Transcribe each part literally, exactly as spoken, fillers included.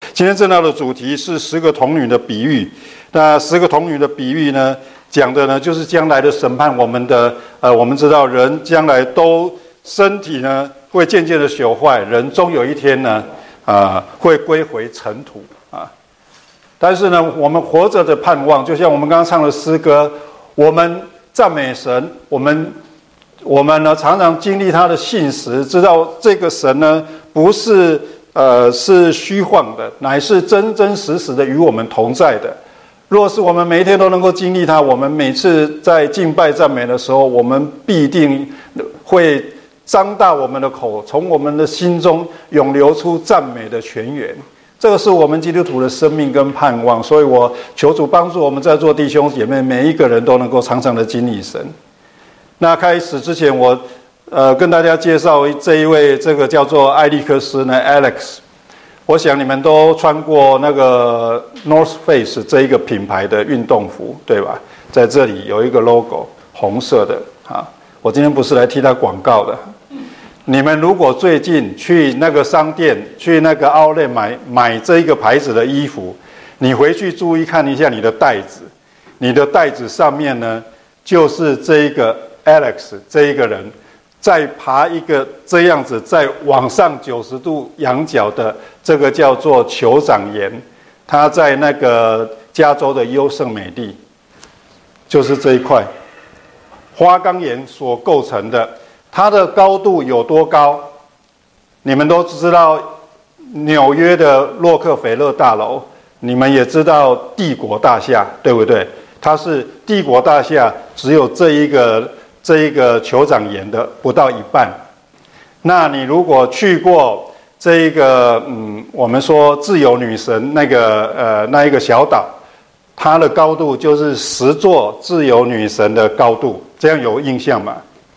今天正道的主题是十个童女的比喻。那十个童女的比喻呢，讲的呢就是将来的审判。我们的呃，我们知道人将来都身体呢会渐渐的朽坏，人终有一天呢，啊、呃，会归回尘土啊。但是呢，我们活着的盼望，就像我们刚刚唱的诗歌，我们赞美神，我们我们呢常常经历他的信实，知道这个神呢不是呃是虚幻的，乃是真真实实的与我们同在的。若是我们每一天都能够经历他，我们每次在敬拜赞美的时候，我们必定会张大我们的口，从我们的心中涌流出赞美的泉源。这个是我们基督徒的生命跟盼望，所以我求主帮助我们在座弟兄姐妹每一个人都能够常常的经历神。那开始之前，我呃跟大家介绍这一位，这个叫做艾利克斯呢 Alex。我想你们都穿过那个 North Face 这一个品牌的运动服，对吧？在这里有一个 logo， 红色的啊。我今天不是来替他广告的。你们如果最近去那个商店，去那个 outlet 买买这一个牌子的衣服，你回去注意看一下你的袋子，你的袋子上面呢，就是这一个 Alex 这一个人在爬一个这样子在往上九十度仰角的这个叫做酋长岩，他在那个加州的优胜美地，就是这一块花岗岩所构成的。它的高度有多高？你们都知道纽约的洛克菲勒大楼，你们也知道帝国大厦，对不对？它是帝国大厦只有这一个这一个酋长岩的不到一半。那你如果去过这一个嗯，我们说自由女神那个呃那一个小岛，它的高度就是十座自由女神的高度，这样有印象吗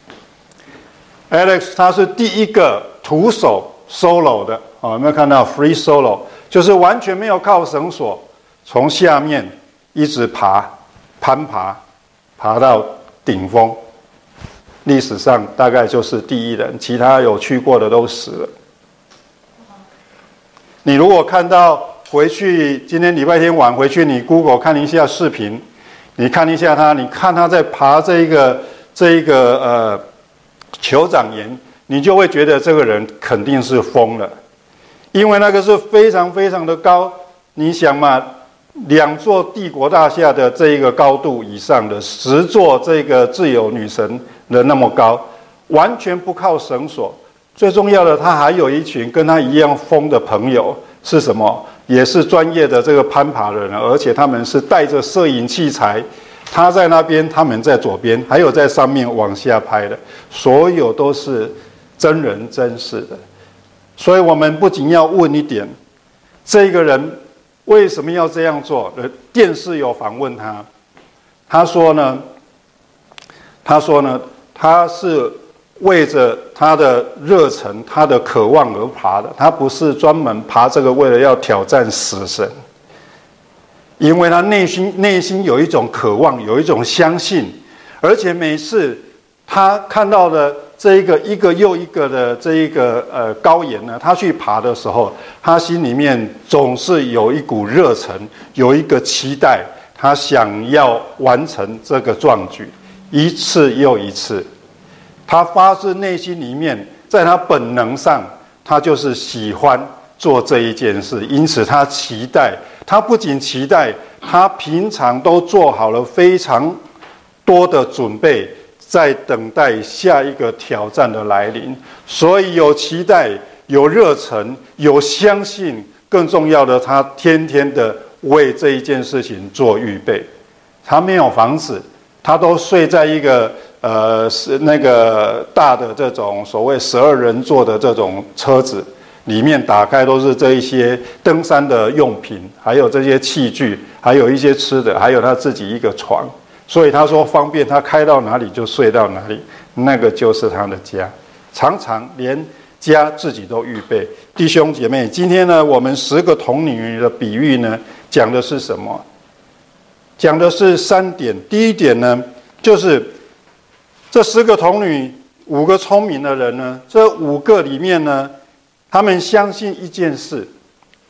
？Alex 他是第一个徒手 solo 的，哦，有没有看到 free solo？ 就是完全没有靠绳索，从下面一直爬，攀爬，爬到顶峰。历史上大概就是第一人，其他有去过的都死了。你如果看到回去，今天礼拜天晚回去，你 Google 看一下视频，你看一下他，你看他在爬这一个这一个呃。酋长岩，你就会觉得这个人肯定是疯了，因为那个是非常非常的高。你想嘛，两座帝国大厦的这一个高度以上的，十座这个自由女神的那么高，完全不靠绳索。最重要的，他还有一群跟他一样疯的朋友，是什么？也是专业的这个攀爬的人，而且他们是带着摄影器材。他在那边，他们在左边，还有在上面往下拍的，所有都是真人真事的。所以我们不仅要问一点，这个人为什么要这样做？电视有访问他，他说呢，他说呢，他是为着他的热忱、他的渴望而爬的，他不是专门爬这个为了要挑战死神。因为他内心内心有一种渴望，有一种相信，而且每次他看到的这一个一个又一个的这一个呃高岩呢，他去爬的时候，他心里面总是有一股热忱，有一个期待，他想要完成这个壮举，一次又一次。他发自内心里面，在他本能上，他就是喜欢做这一件事，因此他期待。他不仅期待，他平常都做好了非常多的准备，在等待下一个挑战的来临。所以有期待，有热忱，有相信，更重要的，他天天的为这一件事情做预备。他没有房子，他都睡在一个呃是那个大的这种所谓十二人座的这种车子。里面打开都是这一些登山的用品，还有这些器具，还有一些吃的，还有他自己一个床。所以他说方便，他开到哪里就睡到哪里，那个就是他的家。常常连家自己都预备。弟兄姐妹，今天呢，我们十个童女的比喻呢，讲的是什么？讲的是三点。第一点呢，就是这十个童女，五个聪明的人呢，这五个里面呢，他们相信一件事，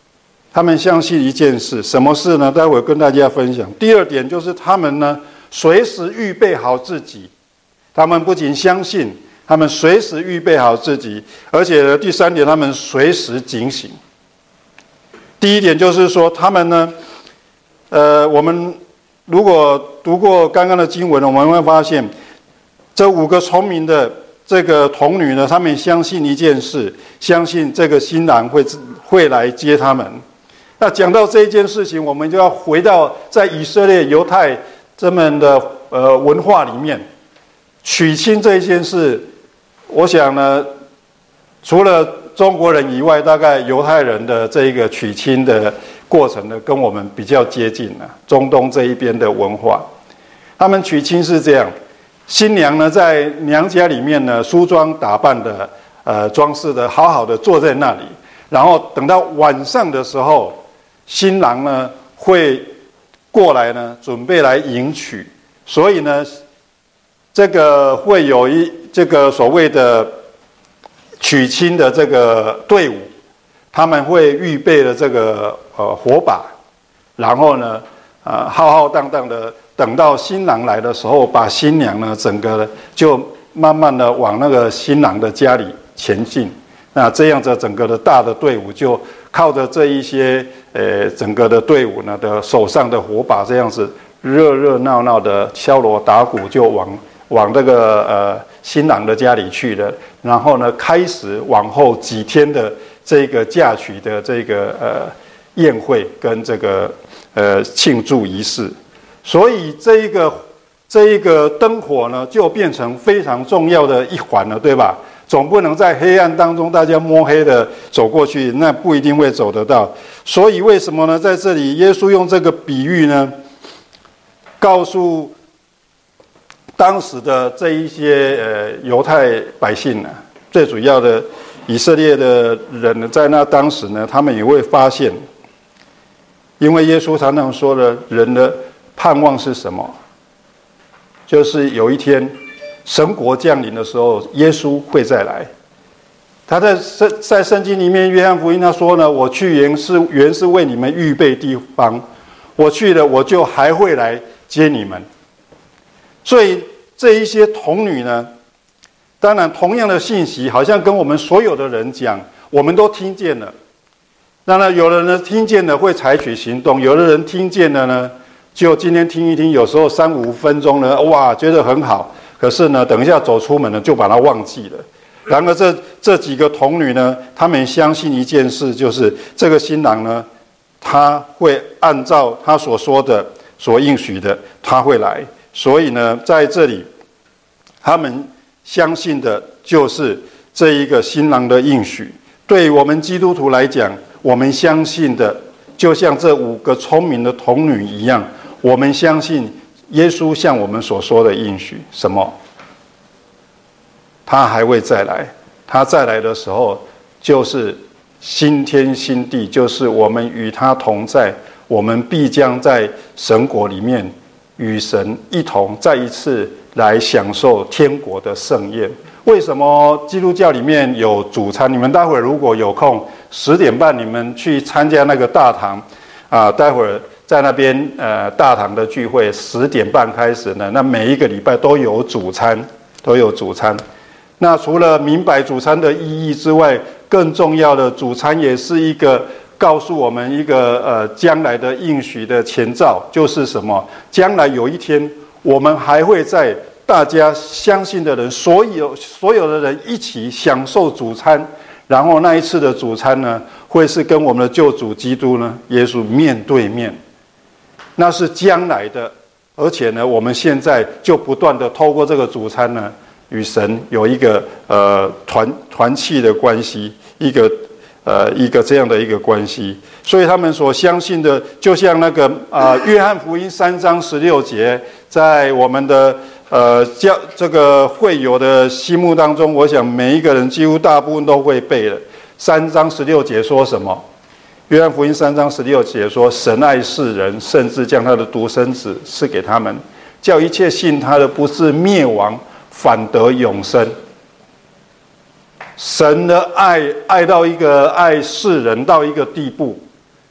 他们相信一件事，什么事呢？待会跟大家分享。第二点就是他们呢，随时预备好自己。他们不仅相信，他们随时预备好自己，而且呢，第三点，他们随时警醒。第一点就是说，他们呢，呃，我们如果读过刚刚的经文，我们会发现，这五个聪明的这个童女呢，他们相信一件事，相信这个新郎会会来接他们。那讲到这一件事情，我们就要回到在以色列犹太这们的呃文化里面，娶亲这一件事，我想呢，除了中国人以外，大概犹太人的这一个娶亲的过程呢，跟我们比较接近了。中东这一边的文化，他们娶亲是这样：新娘呢在娘家里面呢，梳妆打扮的，呃，装饰的好好的坐在那里，然后等到晚上的时候，新郎呢会过来呢，准备来迎娶，所以呢，这个会有一这个所谓的娶亲的这个队伍，他们会预备了这个呃火把，然后呢，呃浩浩荡荡的等到新郎来的时候，把新娘呢整个就慢慢的往那个新郎的家里前进。那这样子整个的大的队伍就靠着这一些呃整个的队伍呢的手上的火把，这样子热热闹闹的敲锣打鼓就往往这个呃新郎的家里去了。然后呢，开始往后几天的这个嫁娶的这个呃宴会跟这个呃庆祝仪式。所以这一个这一个灯火呢，就变成非常重要的一环了，对吧？总不能在黑暗当中大家摸黑的走过去，那不一定会走得到。所以为什么呢？在这里，耶稣用这个比喻呢，告诉当时的这一些呃犹太百姓呢，最主要的以色列的人呢，在那当时呢，他们也会发现，因为耶稣常常说了，人的盼望是什么？就是有一天神国降临的时候，耶稣会再来。他在圣在圣经里面，约翰福音他说呢：“我去原是原是为你们预备地方，我去了，我就还会来接你们。”所以这一些童女呢，当然同样的信息，好像跟我们所有的人讲，我们都听见了。当然，有的人呢听见了会采取行动，有的人听见了呢，就今天听一听，有时候三五分钟呢，哇，觉得很好。可是呢，等一下走出门呢，就把它忘记了。然而这这几个童女呢，她们相信一件事，就是这个新郎呢，他会按照他所说的、所应许的，他会来。所以呢，在这里，他们相信的就是这一个新郎的应许。对于我们基督徒来讲，我们相信的，就像这五个聪明的童女一样，我们相信耶稣向我们所说的应许，什么？他还会再来。他再来的时候，就是新天新地，就是我们与他同在，我们必将在神国里面与神一同再一次来享受天国的盛宴。为什么基督教里面有主餐？你们待会儿如果有空，十点半你们去参加那个大堂啊、呃，待会儿在那边呃大堂的聚会，十点半开始呢。那每一个礼拜都有主餐，都有主餐。那除了明白主餐的意义之外，更重要的，主餐也是一个告诉我们一个呃将来的应许的前兆，就是什么？将来有一天，我们还会在大家相信的人，所有所有的人一起享受主餐，然后那一次的主餐呢，会是跟我们的救主基督呢，耶稣面对面，那是将来的，而且呢，我们现在就不断的透过这个主餐呢，与神有一个呃团团契的关系，一个呃一个这样的一个关系。所以他们所相信的，就像那个啊、呃、约翰福音三章十六节，在我们的呃教这个会友的心目当中，我想每一个人几乎大部分都会背了。三章十六节说什么？约翰福音三章十六节说：“神爱世人，甚至将他的独生子赐给他们，叫一切信他的不是灭亡，反得永生。”神的爱爱到一个爱世人到一个地步，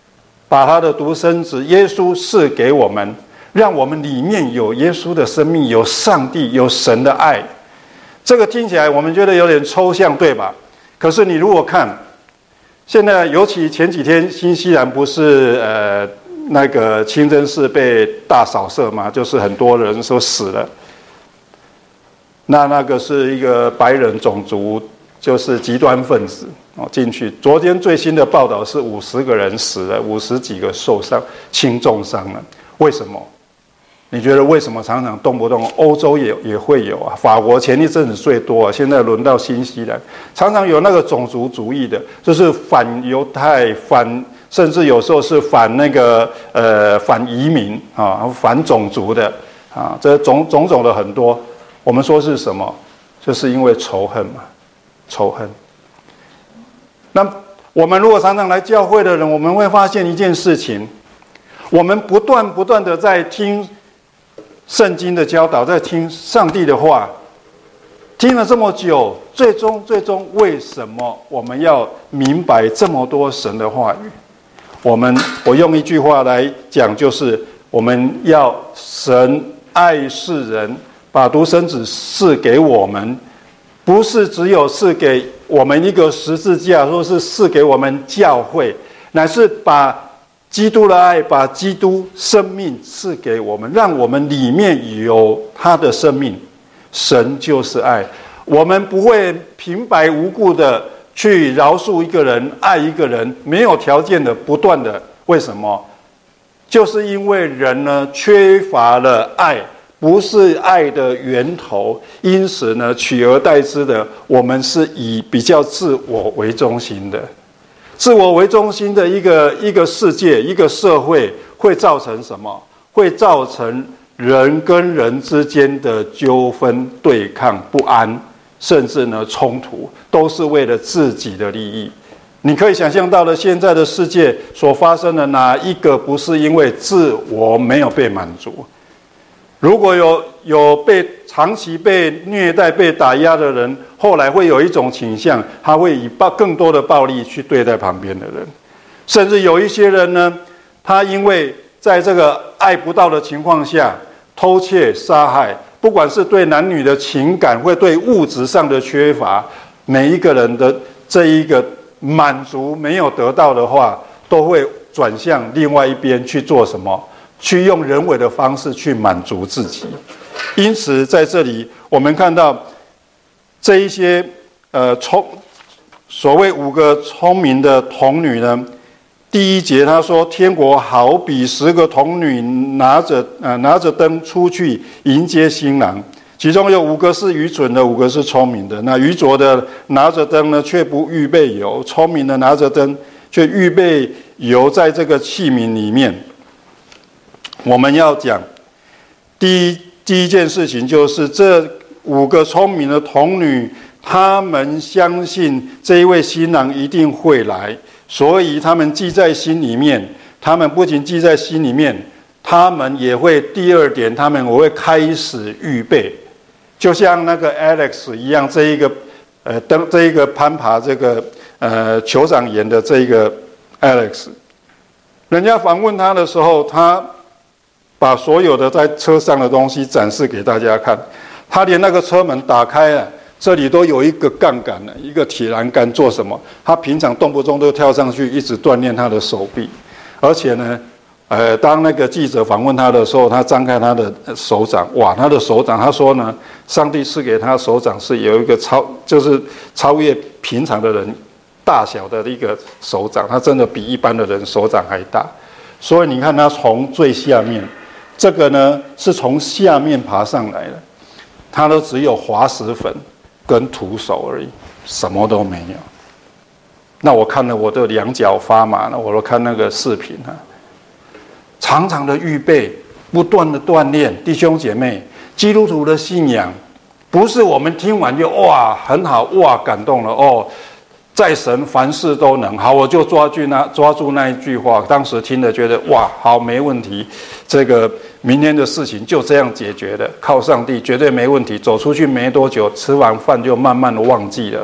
把他的独生子耶稣赐给我们，让我们里面有耶稣的生命，有上帝，有神的爱。这个听起来我们觉得有点抽象，对吧？可是你如果看现在，尤其前几天新西兰不是呃那个清真寺被大扫射嘛，就是很多人说死了。那那个是一个白人种族，就是极端分子哦进去。昨天最新的报道是五十个人死了，五十几个受伤，轻重伤了。为什么？你觉得为什么常常动不动欧洲也也会有啊？法国前一阵子最多啊，现在轮到新西兰，常常有那个种族主义的，就是反犹太、反甚至有时候是反那个呃反移民啊、反种族的啊，这种种种的很多。我们说是什么？就是因为仇恨嘛，仇恨。那我们如果常常来教会的人，我们会发现一件事情：我们不断不断的在听圣经的教导，在听上帝的话，听了这么久，最终最终为什么我们要明白这么多神的话语？我们我用一句话来讲，就是我们要神爱世人，把独生子赐给我们，不是只有赐给我们一个十字架，或是赐给我们教会，乃是把基督的爱，把基督生命赐给我们，让我们里面有他的生命。神就是爱，我们不会平白无故的去饶恕一个人，爱一个人，没有条件的不断的。为什么？就是因为人呢缺乏了爱，不是爱的源头，因此呢取而代之的，我们是以比较自我为中心的。自我为中心的一个一个世界，一个社会，会造成什么？会造成人跟人之间的纠纷、对抗、不安，甚至呢冲突，都是为了自己的利益。你可以想象到了现在的世界所发生的哪一个不是因为自我没有被满足？如果有有被长期被虐待、被打压的人，后来会有一种倾向，他会以暴更多的暴力去对待旁边的人，甚至有一些人呢，他因为在这个爱不到的情况下，偷窃、杀害，不管是对男女的情感，或对物质上的缺乏，每一个人的这一个满足没有得到的话，都会转向另外一边去做什么？去用人为的方式去满足自己。因此在这里我们看到这一些呃聪所谓五个聪明的童女呢，第一节他说，天国好比十个童女拿着呃拿着灯出去迎接新郎，其中有五个是愚蠢的，五个是聪明的。那愚拙的拿着灯呢，却不预备油；聪明的拿着灯，却预备油在这个器皿里面。我们要讲第一第一件事情，就是这五个聪明的童女，她们相信这一位新郎一定会来，所以她们记在心里面。她们不仅记在心里面，她们也会第二点，她们会开始预备，就像那个 Alex 一样，这一个呃登这一个攀爬这个呃酋长岩的这一个 Alex， 人家访问他的时候，他把所有的在车上的东西展示给大家看，他连那个车门打开了，这里都有一个杠杆了，一个铁栏杆，做什么？他平常动不动都跳上去，一直锻炼他的手臂。而且呢，呃，当那个记者访问他的时候，他张开他的手掌，哇，他的手掌，他说呢，上帝赐给他手掌是有一个超，就是超越平常的人大小的一个手掌，他真的比一般的人手掌还大。所以你看他从最下面。这个呢是从下面爬上来的，它都只有滑石粉跟徒手而已，什么都没有。那我看了我的两脚发麻了，我都看那个视频啊，常常的预备，不断的锻炼。弟兄姐妹，基督徒的信仰不是我们听完就哇很好，哇感动了哦，在神凡事都能。好，我就抓住那抓住那一句话，当时听了觉得哇好没问题，这个明天的事情就这样解决的，靠上帝绝对没问题。走出去没多久，吃完饭就慢慢的忘记了，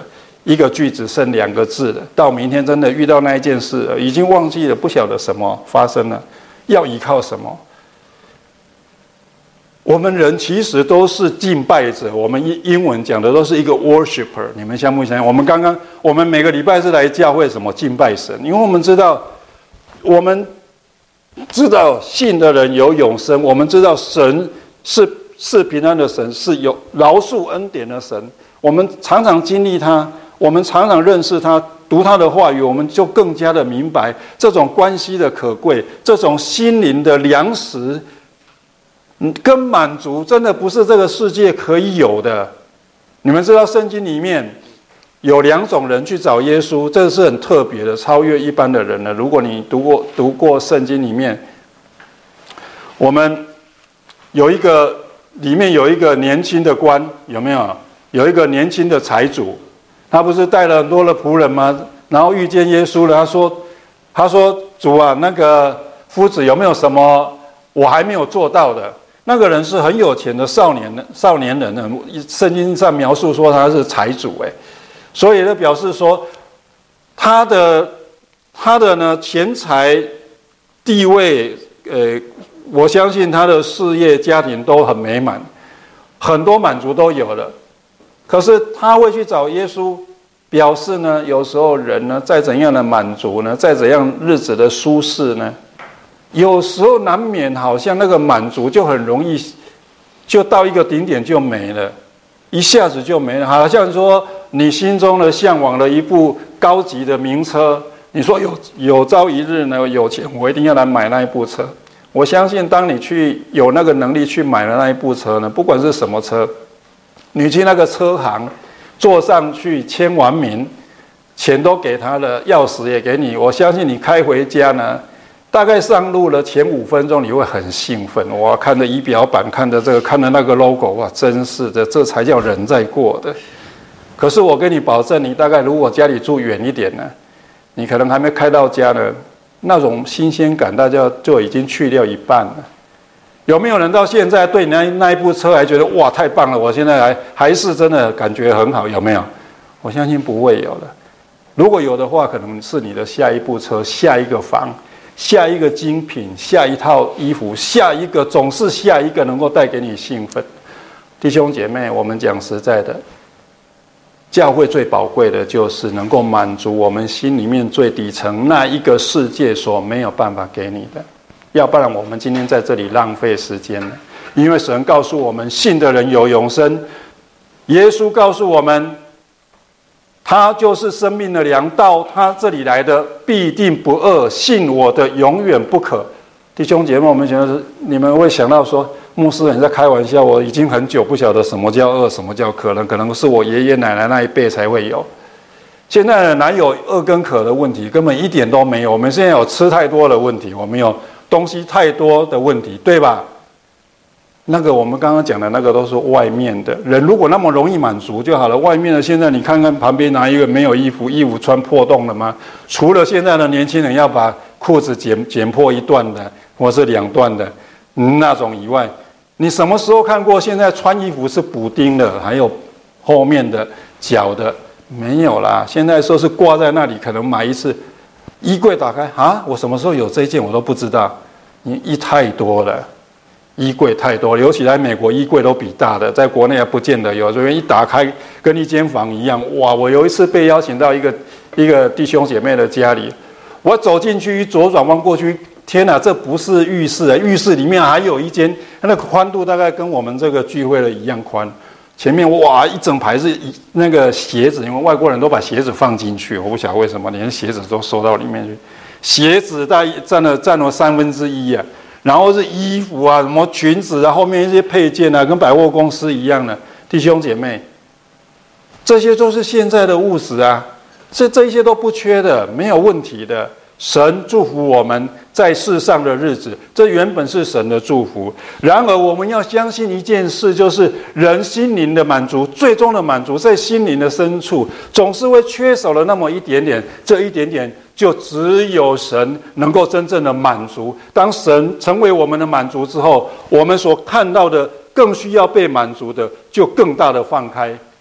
一个句子剩两个字了，到明天真的遇到那一件事了，已经忘记了，不晓得什么发生了，要依靠什么？我们人其实都是敬拜者，我们英英文讲的都是一个 worshiper， 你们相不相信？我们刚刚我们每个礼拜是来教会什么敬拜神，因为我们知道，我们知道信的人有永生，我们知道神是是平安的神，是有饶恕恩典的神，我们常常经历他，我们常常认识他，读他的话语，我们就更加的明白这种关系的可贵，这种心灵的粮食。嗯，跟满足真的不是这个世界可以有的。你们知道圣经里面有两种人去找耶稣，这是很特别的，超越一般的人了。如果你读过读过圣经里面，我们有一个里面有一个年轻的官，有没有？有一个年轻的财主，他不是带了很多的仆人吗？然后遇见耶稣了，他说：“他说主啊，那个夫子有没有什么我还没有做到的？”那个人是很有钱的少年少年人呢，圣经上描述说他是财主，哎，所以就表示说他的他的呢钱财地位，呃，我相信他的事业家庭都很美满，很多满足都有了。可是他会去找耶稣，表示呢，有时候人呢，再怎样的满足呢，再怎样日子的舒适呢，有时候难免好像那个满足就很容易就到一个顶点就没了，一下子就没了。好像说你心中的向往的一部高级的名车，你说有有朝一日呢有钱我一定要来买那一部车。我相信当你去有那个能力去买的那一部车呢，不管是什么车，你去那个车行坐上去签完名，钱都给他了，钥匙也给你，我相信你开回家呢，大概上路了前五分钟你会很兴奋，哇，看着仪表板，看着这个，看着那个 logo， 哇，真是的，这才叫人在过的。可是我跟你保证，你大概如果家里住远一点呢，你可能还没开到家呢，那种新鲜感大家就已经去掉一半了。有没有人到现在对那那一部车还觉得哇太棒了？我现在还还是真的感觉很好，有没有？我相信不会有的。如果有的话，可能是你的下一部车、下一个房、下一个精品、下一套衣服、下一个总是下一个能够带给你兴奋。弟兄姐妹，我们讲实在的，教会最宝贵的就是能够满足我们心里面最底层那一个世界所没有办法给你的。要不然我们今天在这里浪费时间了。因为神告诉我们，信的人有永生。耶稣告诉我们，他就是生命的粮，到他这里来的必定不饿，信我的永远不渴。弟兄姐妹，我们想到你们会想到说，牧师你在开玩笑，我已经很久不晓得什么叫饿，什么叫渴了，可能是我爷爷奶奶那一辈才会有。现在哪有饿跟渴的问题？根本一点都没有。我们现在有吃太多的问题，我们有东西太多的问题，对吧？那个我们刚刚讲的那个都是外面的人，如果那么容易满足就好了。外面的现在你看看旁边哪一个没有衣服，衣服穿破洞了吗？除了现在的年轻人要把裤子剪剪破一段的，或是两段的那种以外，你什么时候看过现在穿衣服是补丁的，还有后面的脚的？没有啦。现在说是挂在那里，可能买一次。衣柜打开啊，我什么时候有这一件我都不知道，你衣太多了，衣柜太多了，尤其在美国衣柜都比大的，在国内还不见得有，所以一打开跟一间房一样。哇！我有一次被邀请到一个一个弟兄姐妹的家里，我走进去一左转弯过去，天哪，这不是浴室啊！浴室里面还有一间，那个宽度大概跟我们这个聚会的一样宽。前面哇一整排是那个鞋子，因为外国人都把鞋子放进去，我不晓得为什么连鞋子都收到里面去，鞋子大占了占了三分之一啊，然后是衣服啊，什么裙子啊，后面一些配件啊，跟百货公司一样的。弟兄姐妹，这些都是现在的物质啊，这这一些都不缺的，没有问题的。神祝福我们在世上的日子，这原本是神的祝福。然而我们要相信一件事，就是人心灵的满足，最终的满足在心灵的深处，总是会缺少了那么一点点，这一点点就只有神能够真正的满足。当神成为我们的满足之后，我们所看到的更需要被满足的就更大的放开。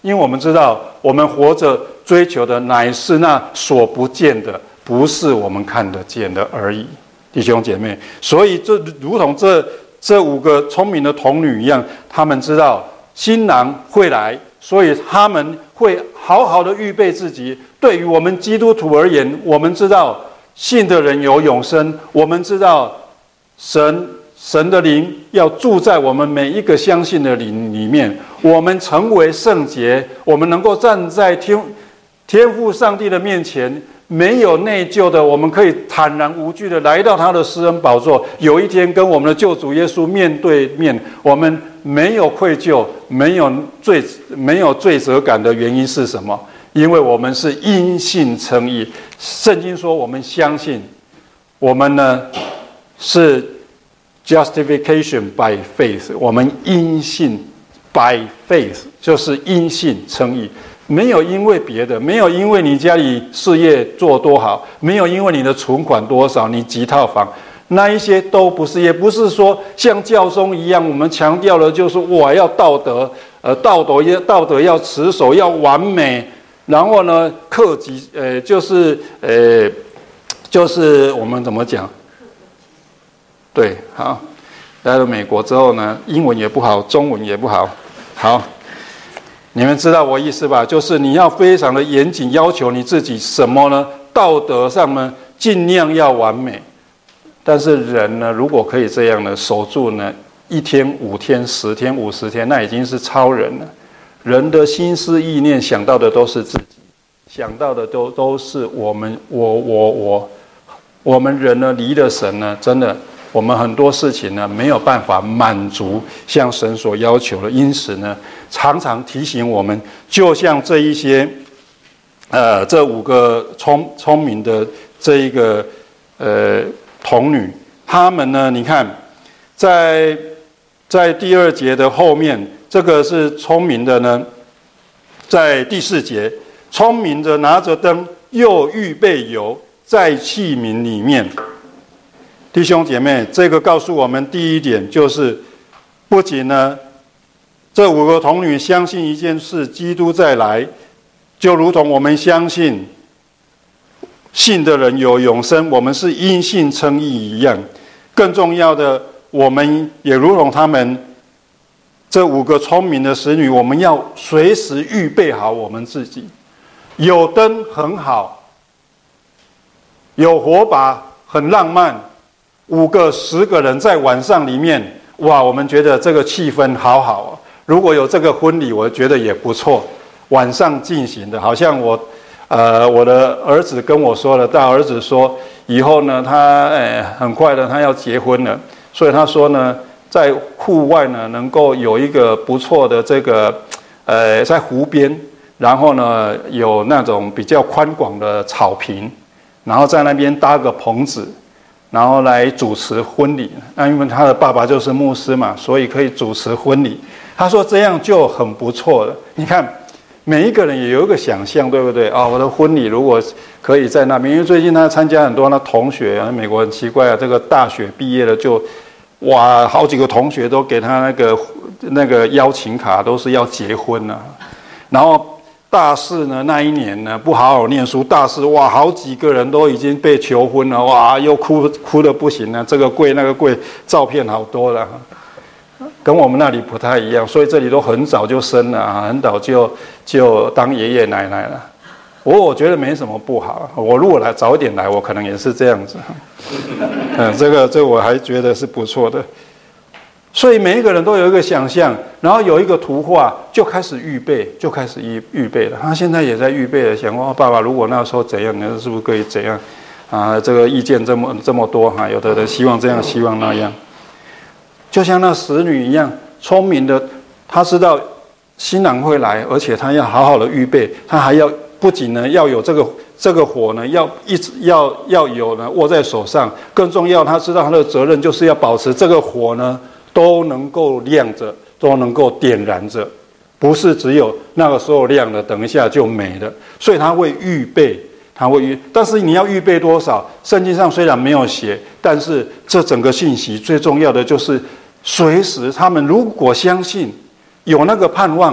因为我们知道，我们活着追求的乃是那所不见的，不是我们看得见的而已，弟兄姐妹。所以这如同这这五个聪明的童女一样，他们知道新郎会来，所以他们会好好的预备自己。对于我们基督徒而言，我们知道信的人有永生，我们知道神神的灵要住在我们每一个相信的灵里面，我们成为圣洁，我们能够站在天天父上帝的面前，没有内疚的，我们可以坦然无惧的来到他的施恩宝座，有一天跟我们的救主耶稣面对面，我们没有愧疚，没有罪，没有罪责感的原因是什么？因为我们是因信称义。圣经说我们相信，我们呢是 justification by faith， 我们因信 by faith 就是因信称义，没有因为别的，没有因为你家里事业做多好，没有因为你的存款多少，你几套房，那一些都不是，也不是说像教宗一样，我们强调的就是我要道德，呃，道德要道德要持守，要完美，然后呢，克己，呃，就是呃，就是我们怎么讲？对，好，来了美国之后呢，英文也不好，中文也不好，好，你们知道我意思吧？就是你要非常的严谨要求你自己什么呢？道德上呢，尽量要完美。但是人呢，如果可以这样呢，守住呢，一天、五天、十天、五十天，那已经是超人了。人的心思意念想到的都是自己，想到的都都是我们，我我我，我们人呢，离了神呢，真的。我们很多事情呢没有办法满足像神所要求的，因此呢，常常提醒我们，就像这一些，呃，这五个聪聪明的这一个呃童女，她们呢，你看，在在第二节的后面，这个是聪明的呢，在第四节，聪明的拿着灯，又预备油在器皿里面。弟兄姐妹，这个告诉我们第一点就是，不仅呢，这五个童女相信一件事，基督再来，就如同我们相信信的人有永生，我们是因信称义一样。更重要的，我们也如同他们这五个聪明的使女，我们要随时预备好我们自己。有灯很好，有火把很浪漫。五个、十个人在晚上里面，哇，我们觉得这个气氛好好哦。如果有这个婚礼，我觉得也不错。晚上进行的，好像我，呃，我的儿子跟我说了，大儿子说，以后呢，他哎很快的他要结婚了，所以他说呢，在户外呢能够有一个不错的这个，呃，在湖边，然后呢有那种比较宽广的草坪，然后在那边搭个棚子。然后来主持婚礼，那因为他的爸爸就是牧师嘛，所以可以主持婚礼。他说这样就很不错了。你看，每一个人也有一个想象，对不对啊、哦？我的婚礼如果可以在那边，因为最近他参加很多那同学啊，美国很奇怪啊，这个大学毕业了就，哇，好几个同学都给他那个那个邀请卡，都是要结婚啊，然后。大四呢，那一年呢不好好念书，大四哇，好几个人都已经被求婚了，哇，又哭哭得不行了，这个跪那个跪，照片好多了，跟我们那里不太一样，所以这里都很早就生了啊，很早就就当爷爷奶奶了。我我觉得没什么不好，我如果来早一点来，我可能也是这样子。嗯，这个这个我还觉得是不错的。所以每一个人都有一个想象，然后有一个图画，就开始预备，就开始预预备了。他现在也在预备了，想哦，爸爸如果那时候怎样，那是不是可以怎样？啊，这个意见这么这么多哈，有的人希望这样，希望那样。就像那使女一样，聪明的，他知道新郎会来，而且他要好好的预备，他还要不仅呢要有这个这个火呢，要一直要要有呢握在手上，更重要，他知道他的责任就是要保持这个火呢。都能够亮着，都能够点燃着，不是只有那个时候亮了，等一下就没了。所以他会预备，他会预，但是你要预备多少？圣经上虽然没有写，但是这整个信息最重要的就是，随时他们如果相信，有那个盼望，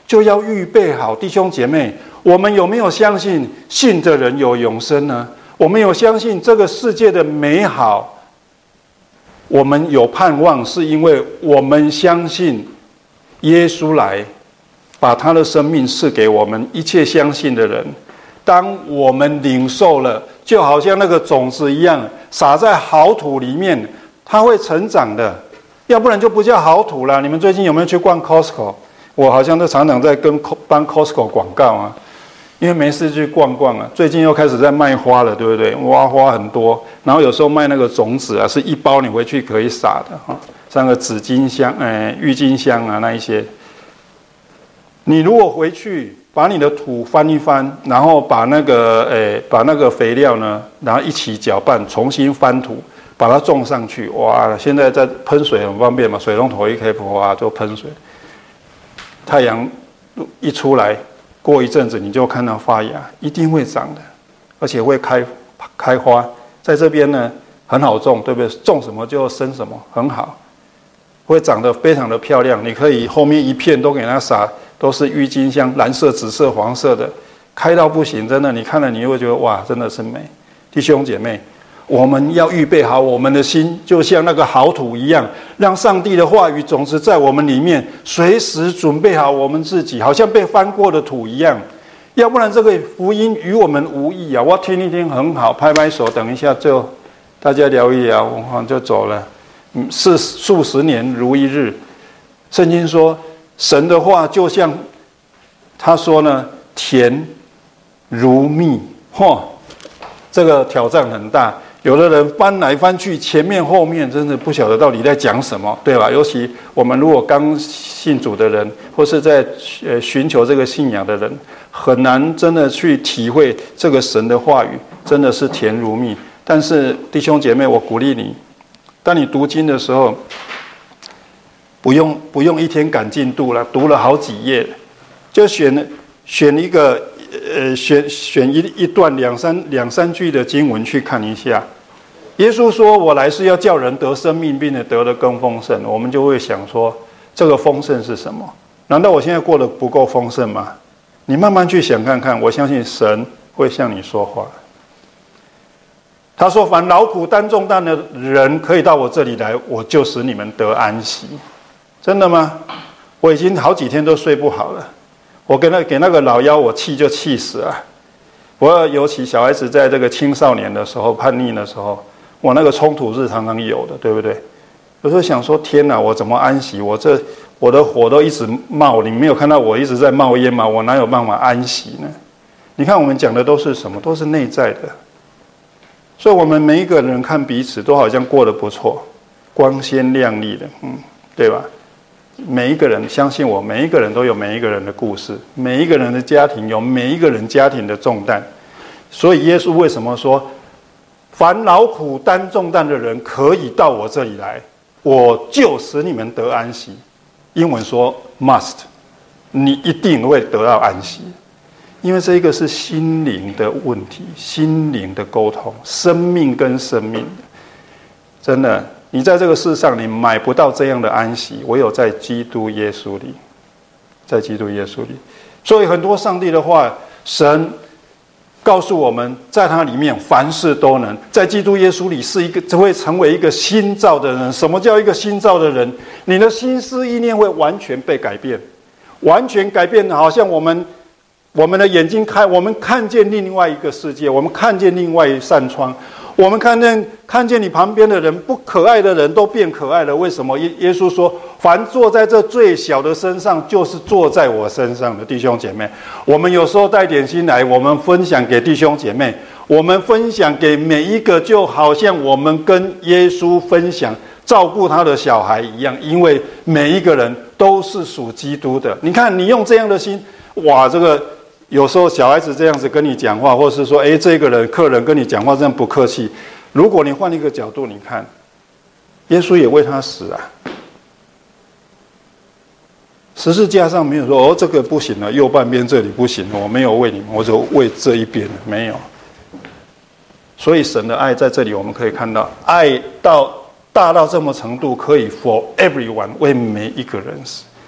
就要预备好。弟兄姐妹，我们有没有相信信的人有永生呢？我们有相信这个世界的美好，我们有盼望，是因为我们相信耶稣来把他的生命赐给我们一切相信的人。当我们领受了，就好像那个种子一样，撒在好土里面，它会成长的，要不然就不叫好土了。你们最近有没有去逛 Costco？ 我好像都常常在跟帮 Costco 广告啊，因为没事去逛逛啊。最近又开始在卖花了，对不对？哇，花很多，然后有时候卖那个种子啊，是一包你回去可以撒的哈，像个纸巾箱、哎，郁金香啊那一些。你如果回去把你的土翻一翻，然后把那个诶，把那个肥料呢，然后一起搅拌，重新翻土，把它种上去。哇，现在在喷水很方便嘛，水龙头一开，哇就喷水。太阳一出来，过一阵子你就看到发芽，一定会长的，而且会开开花。在这边呢，很好种，对不对？种什么就生什么，很好，会长得非常的漂亮。你可以后面一片都给它撒。都是郁金香，蓝色、紫色、黄色的，开到不行，真的，你看了你会觉得哇，真的是美。弟兄姐妹，我们要预备好我们的心，就像那个好土一样，让上帝的话语种子在我们里面，随时准备好我们自己，好像被翻过的土一样。要不然这个福音与我们无益啊！我听一听很好，拍拍手，等一下就大家聊一聊，我就走了。嗯，是数十年如一日。圣经说。神的话就像他说呢，甜如蜜，嚯，这个挑战很大。有的人翻来翻去，前面后面真的不晓得到底在讲什么，对吧？尤其我们如果刚信主的人，或是在呃寻求这个信仰的人，很难真的去体会这个神的话语，真的是甜如蜜。但是弟兄姐妹，我鼓励你，当你读经的时候。不用不用一天赶进度了，读了好几页，就选选一个呃选选一一段两三两三句的经文去看一下。耶稣说：“我来是要叫人得生命，并且得得更丰盛。”我们就会想说，这个丰盛是什么？难道我现在过得不够丰盛吗？你慢慢去想看看，我相信神会向你说话。他说：“凡劳苦担重担的人，可以到我这里来，我就使你们得安息。”真的吗？我已经好几天都睡不好了。我给那给那个老妖，我气就气死了。我尤其小孩子在这个青少年的时候、叛逆的时候，我那个冲突是常常有的，对不对？有时候想说，天哪，我怎么安息？我这我的火都一直冒，你没有看到我一直在冒烟吗？我哪有办法安息呢？你看我们讲的都是什么？都是内在的。所以我们每一个人看彼此都好像过得不错，光鲜亮丽的，嗯，对吧？每一个人相信我，每一个人都有每一个人的故事，每一个人的家庭有每一个人家庭的重担。所以耶稣为什么说，凡劳苦担重担的人可以到我这里来，我就使你们得安息。英文说 must， 你一定会得到安息，因为这一个是心灵的问题，心灵的沟通，生命跟生命的，真的。你在这个世上，你买不到这样的安息，唯有在基督耶稣里，在基督耶稣里。所以很多上帝的话，神告诉我们，在他里面凡事都能，在基督耶稣里是一个，只会成为一个新造的人。什么叫一个新造的人？你的心思意念会完全被改变，完全改变，好像我们我们的眼睛开，我们看见另外一个世界，我们看见另外一扇窗。我们看见看见你旁边的人，不可爱的人都变可爱了。为什么？耶耶稣说：“凡坐在这最小的身上，就是坐在我身上的。”弟兄姐妹，我们有时候带点心来，我们分享给弟兄姐妹，我们分享给每一个，就好像我们跟耶稣分享照顾他的小孩一样，因为每一个人都是属基督的。你看，你用这样的心，哇，这个。有时候小孩子这样子跟你讲话，或是说，哎，这个人客人跟你讲话这样不客气。如果你换一个角度，你看，耶稣也为他死啊。十字架上没有说，哦，这个不行了，右半边这里不行了，我没有为你们，我只为这一边，没有。所以神的爱在这里我们可以看到，爱到大到这么程度，可以 for everyone， 为每一个人死。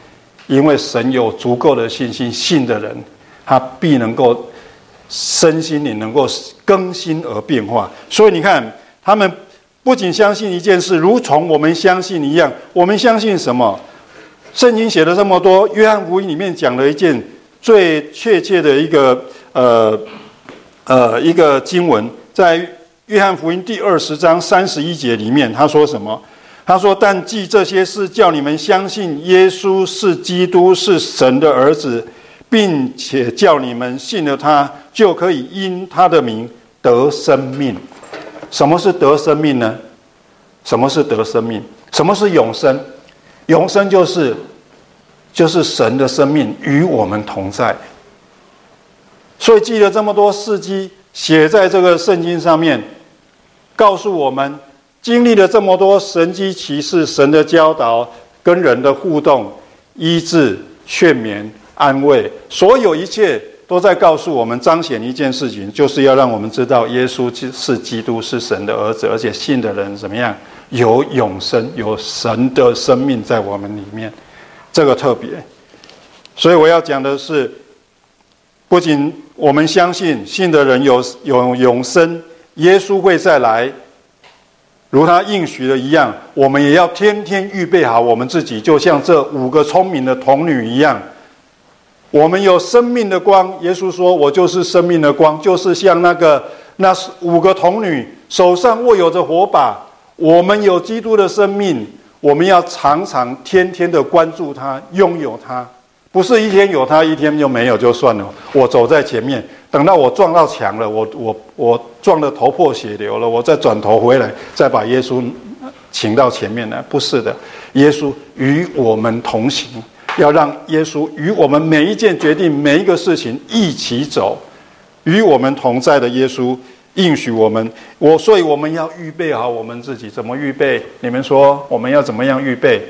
因为神有足够的信心，信的人他必能够身心灵能够更新而变化。所以你看，他们不仅相信一件事，如同我们相信一样。我们相信什么？圣经写了这么多，约翰福音里面讲了一件最确切的一个呃呃一个经文，在约翰福音第二十章三十一节里面，他说什么？他说：“但记这些事，叫你们相信耶稣是基督，是神的儿子，并且叫你们信了他，就可以因他的名得生命。”什么是得生命呢？什么是得生命？什么是永生？永生就是就是神的生命与我们同在。所以记了这么多事迹，写在这个圣经上面，告诉我们，经历了这么多神迹奇事，神的教导跟人的互动、医治、劝勉、安慰，所有一切都在告诉我们，彰显一件事情，就是要让我们知道耶稣是基督，是神的儿子，而且信的人怎么样？有永生，有神的生命在我们里面，这个特别。所以我要讲的是，不仅我们相信信的人有有永生，耶稣会再来，如他应许的一样，我们也要天天预备好我们自己，就像这五个聪明的童女一样。我们有生命的光，耶稣说：“我就是生命的光。”就是像那个那五个童女手上握有着火把，我们有基督的生命，我们要常常天天的关注它，拥有它，不是一天有它，一天就没有就算了。我走在前面，等到我撞到墙了，我我我撞得头破血流了，我再转头回来，再把耶稣请到前面来。不是的，耶稣与我们同行，要让耶稣与我们每一件决定、每一个事情一起走，与我们同在的耶稣应许我们，我所以我们要预备好我们自己。怎么预备？你们说我们要怎么样预备？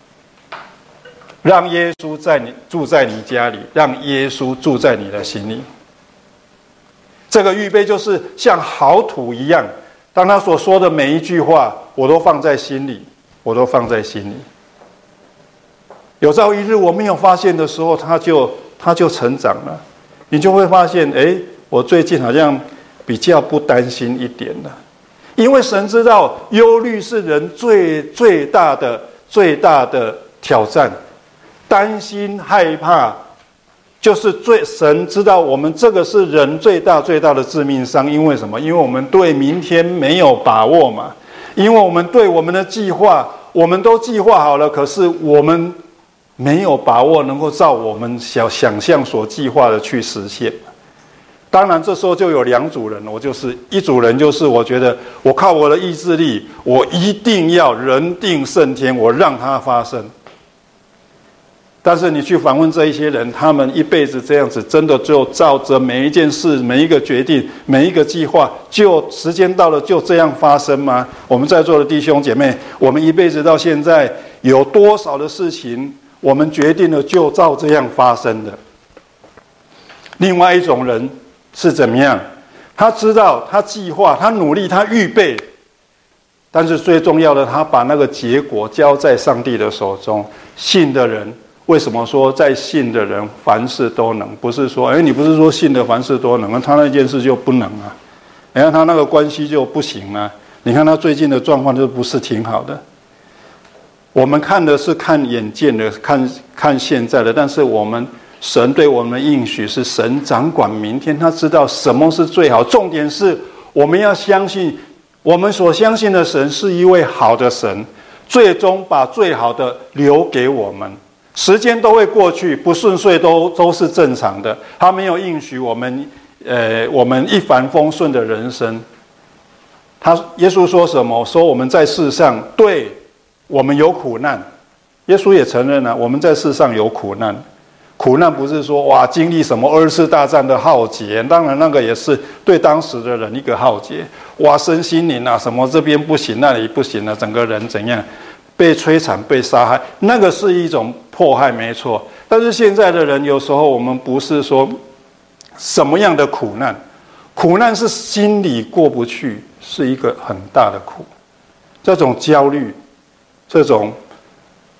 让耶稣在你住在你家里，让耶稣住在你的心里。这个预备就是像好土一样，当他所说的每一句话，我都放在心里，我都放在心里。有朝一日我没有发现的时候，他就他就成长了，你就会发现，哎，我最近好像比较不担心一点了，因为神知道忧虑是人最最大的最大的挑战，担心害怕就是最神知道我们这个是人最大最大的致命伤。因为什么？因为我们对明天没有把握嘛，因为我们对我们的计划我们都计划好了，可是我们没有把握能够照我们想想象所计划的去实现。当然这时候就有两组人，我就是一组人，就是我觉得我靠我的意志力，我一定要人定胜天，我让它发生。但是你去访问这一些人，他们一辈子这样子，真的就照着每一件事、每一个决定、每一个计划，就时间到了就这样发生吗？我们在座的弟兄姐妹，我们一辈子到现在有多少的事情我们决定了就照这样发生的？另外一种人是怎么样？他知道，他计划，他努力，他预备，但是最重要的，他把那个结果交在上帝的手中。信的人，为什么说在信的人凡事都能？不是说，哎，你不是说信的凡事都能，他那件事就不能啊？你看他那个关系就不行啊？你看他最近的状况就不是挺好的。我们看的是看眼见的，看看现在的，但是我们神对我们的应许是神掌管明天，他知道什么是最好。重点是我们要相信，我们所相信的神是一位好的神，最终把最好的留给我们。时间都会过去，不顺遂都都是正常的。他没有应许我们，呃，我们一帆风顺的人生。他耶稣说什么？说我们在世上，对，我们有苦难。耶稣也承认了，我们在世上有苦难。苦难不是说哇经历什么二次大战的浩劫，当然那个也是对当时的人一个浩劫。哇，身心灵啊，什么这边不行，那里不行了，整个人怎样？被摧残、被杀害，那个是一种迫害，没错。但是现在的人，有时候我们不是说什么样的苦难，苦难是心里过不去，是一个很大的苦。这种焦虑，这种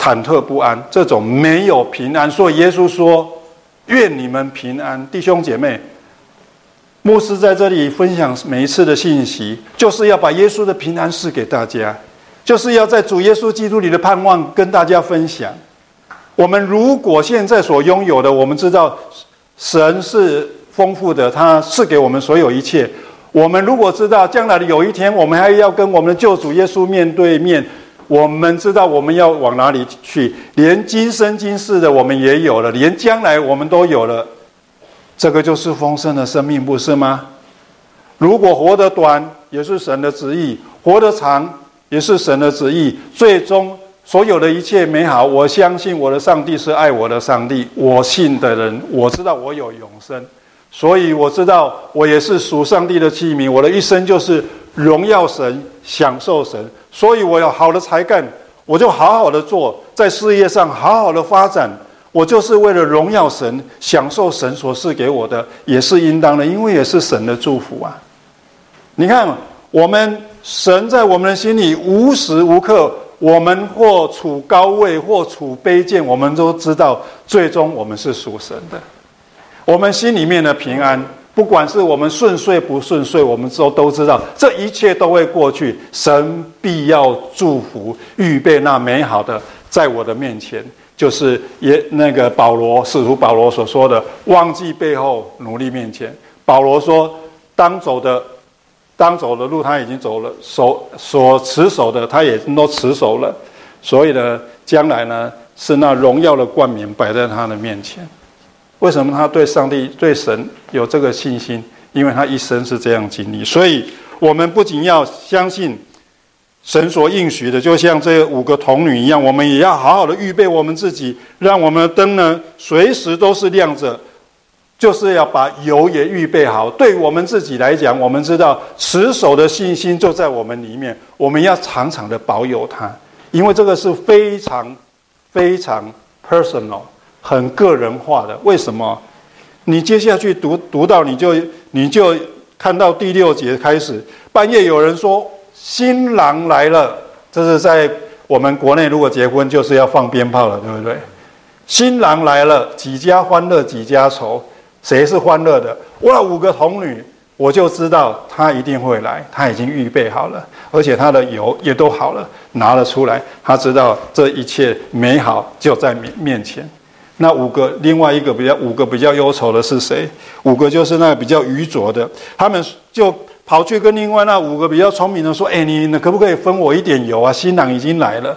忐忑不安，这种没有平安。所以耶稣说：“愿你们平安。”弟兄姐妹，牧师在这里分享每一次的信息，就是要把耶稣的平安赐给大家，就是要在主耶稣基督里的盼望跟大家分享。我们如果现在所拥有的，我们知道神是丰富的，他赐给我们所有一切。我们如果知道将来的有一天，我们还要跟我们的救主耶稣面对面，我们知道我们要往哪里去，连今生今世的我们也有了，连将来我们都有了，这个就是丰盛的生命，不是吗？如果活得短也是神的旨意，活得长也是神的旨意，最终所有的一切美好，我相信我的上帝是爱我的上帝，我信的人，我知道我有永生，所以我知道我也是属上帝的器皿，我的一生就是荣耀神，享受神，所以我有好的才干，我就好好的做，在事业上好好的发展，我就是为了荣耀神，享受神所赐给我的，也是应当的，因为也是神的祝福啊。你看，我们神在我们的心里无时无刻，我们或处高位或处卑贱，我们都知道最终我们是属神的。我们心里面的平安，不管是我们顺遂不顺遂，我们都都知道这一切都会过去，神必要祝福预备那美好的在我的面前，就是也那个保罗使徒保罗所说的，忘记背后，努力面前。保罗说，当走的当走的路他已经走了，手所持守的他也都持守了，所以呢，将来呢是那荣耀的冠冕摆在他的面前。为什么他对上帝对神有这个信心？因为他一生是这样经历。所以我们不仅要相信神所应许的，就像这五个童女一样，我们也要好好的预备我们自己，让我们的灯呢随时都是亮着，就是要把油也预备好。对我们自己来讲，我们知道持守的信心就在我们里面，我们要常常的保有它，因为这个是非常非常 personal， 很个人化的。为什么？你接下去读读到你就你就看到第六节开始，半夜有人说新郎来了，这是在我们国内如果结婚就是要放鞭炮了，对不对？新郎来了，几家欢乐几家愁，谁是欢乐的？哇，五个童女，我就知道他一定会来，他已经预备好了，而且他的油也都好了，拿了出来，他知道这一切美好就在面前。那五个，另外一个比较五个比较忧愁的是谁？五个就是那个比较愚拙的，他们就跑去跟另外那五个比较聪明的说：“哎，你可不可以分我一点油啊？新郎已经来了。”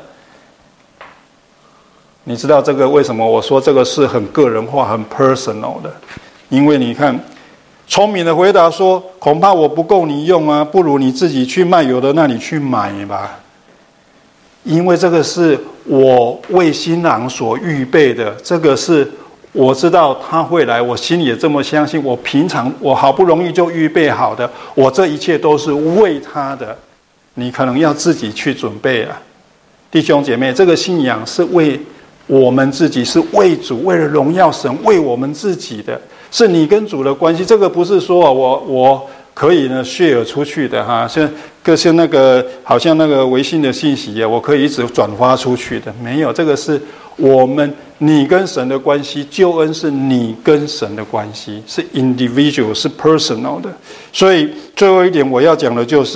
你知道这个为什么我说这个是很个人化、很 personal 的？因为你看，聪明的回答说：“恐怕我不够你用啊，不如你自己去卖油的那里去买吧。”因为这个是我为新郎所预备的，这个是我知道他会来，我心里也这么相信。我平常我好不容易就预备好的，我这一切都是为他的。你可能要自己去准备啊，弟兄姐妹，这个信仰是为我们自己，是为主，为了荣耀神，为我们自己的，是你跟主的关系。这个不是说我我可以呢 share 出去的哈，像个像那个好像那个微信的信息啊，我可以一直转发出去的，没有，这个是我们你跟神的关系，救恩是你跟神的关系，是 individual， 是 personal 的。所以最后一点我要讲的就是，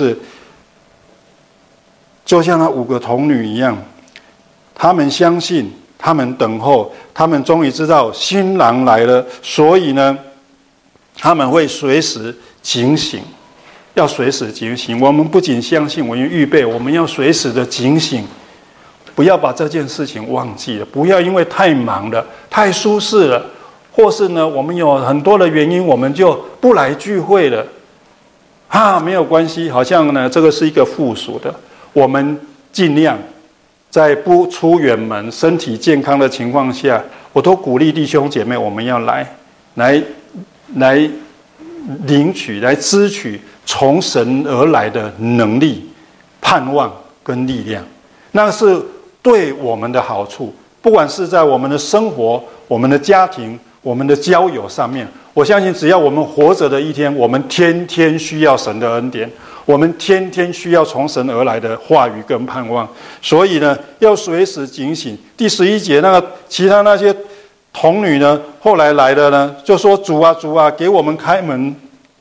就像那五个童女一样，他们相信，他们等候，他们终于知道新郎来了，所以呢，他们会随时警醒，要随时警醒。我们不仅相信，我们预备，我们要随时的警醒，不要把这件事情忘记了，不要因为太忙了、太舒适了，或是呢，我们有很多的原因，我们就不来聚会了。啊，没有关系，好像呢，这个是一个附属的，我们尽量在不出远门、身体健康的情况下，我都鼓励弟兄姐妹，我们要来，来，来。领取来支取从神而来的能力、盼望跟力量，那是对我们的好处。不管是在我们的生活、我们的家庭、我们的交友上面，我相信只要我们活着的一天，我们天天需要神的恩典， 我们天天需要从神而来的话语跟盼望，所以呢，要随时警醒。第十一节，那个其他那些童女呢，后来来的呢，就说：“主啊，主啊，给我们开门。”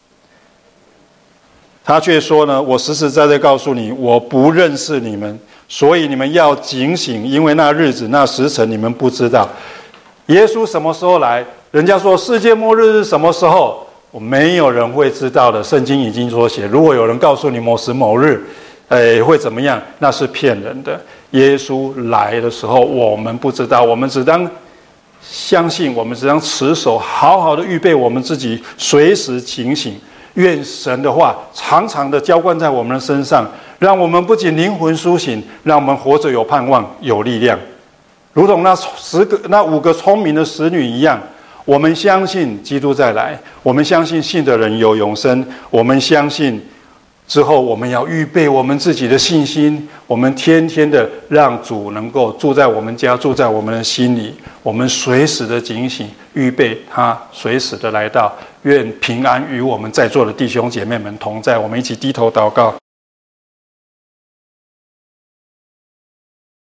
他却说呢：“我实实在在告诉你，我不认识你们，所以你们要警醒，因为那日子、那时辰你们不知道。”耶稣什么时候来？人家说世界末日是什么时候？没有人会知道的。圣经已经说写，如果有人告诉你某时某日，哎，会怎么样？那是骗人的。耶稣来的时候，我们不知道，我们只当相信，我们只当持守，好好的预备我们自己，随时警醒。愿神的话常常的浇灌在我们的身上，让我们不仅灵魂苏醒，让我们活着有盼望、有力量，如同那十个、那五个聪明的使女一样。我们相信基督再来，我们相信信的人有永生，我们相信之后我们要预备我们自己的信心，我们天天的让主能够住在我们家，住在我们的心里，我们随时的警醒，预备他随时的来到。愿平安与我们在座的弟兄姐妹们同在，我们一起低头祷告。